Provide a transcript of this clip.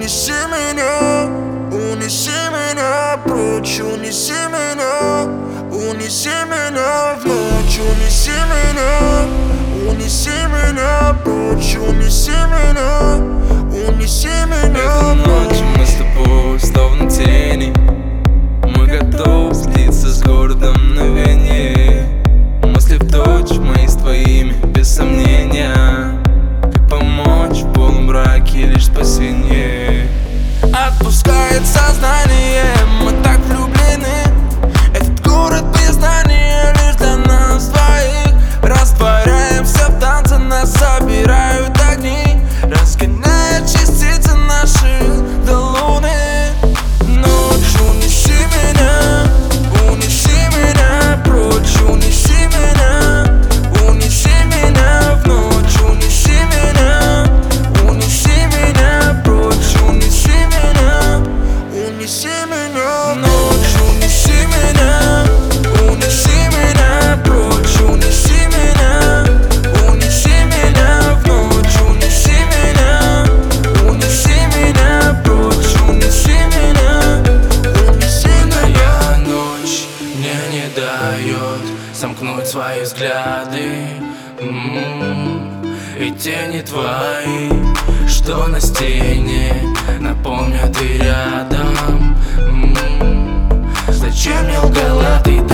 меня прочь, унеси меня в ночь, унеси меня прочь, унеси меня Этой ночью мы с тобой словно тени, мы готовы слиться с городом на вине. Мысли в точь мои с твоими, без сомнения. Как помочь в полумраке, лишь спасение. Отпускает сознание, мы так влюблены. Этот город признания лишь для нас двоих. Растворяемся в танце, нас собирают огни, разгоняя частицы наших до луны. Ночь, унеси меня прочь, унеси меня в ночь, унеси меня прочь, унеси меня ночь, унеси меня прочь, унеси меня в ночь, унеси меня прочь, унеси меня. Моя ночь мне не дает сомкнуть свои взгляды. И тени твои, что на стене, напомнят, ты рядом. Зачем мне лгала ты